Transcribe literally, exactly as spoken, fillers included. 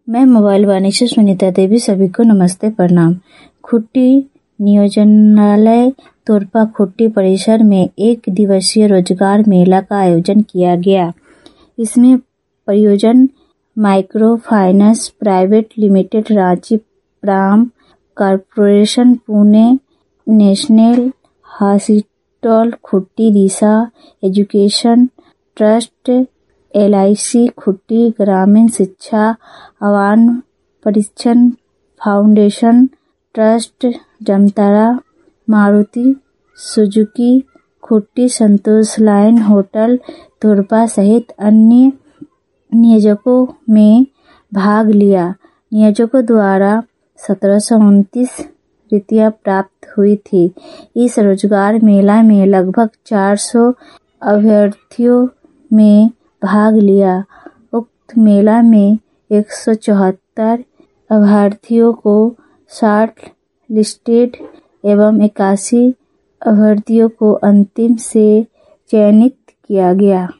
मैं मोबाइल वाणी से सुनीता देवी। सभी को नमस्ते प्रणाम। खुट्टी नियोजनालय तोरपा खुट्टी परिसर में एक दिवसीय रोजगार मेला का आयोजन किया गया। इसमें परियोजन micro finance private limited, Ranchi प्राम corporation Pune, national hospital Khunti, Disha education trust, L I C Khunti, ग्रामीण शिक्षा आह्वान परीक्षण foundation trust, Jamtara Maruti Suzuki Khunti, Santosh line hotel Torpa सहित अन्य नियोजकों में भाग लिया। नियोजकों द्वारा सत्रह सौ उनतीस रितियां प्राप्त हुई थी। इस रोजगार मेला में लगभग चार सौ अभ्यर्थियों में भाग लिया। उक्त मेला में एक सौ चौहत्तर अभ्यर्थियों को शॉर्ट लिस्टेड एवं इक्यासी अभ्यर्थियों को अंतिम से चयनित किया गया।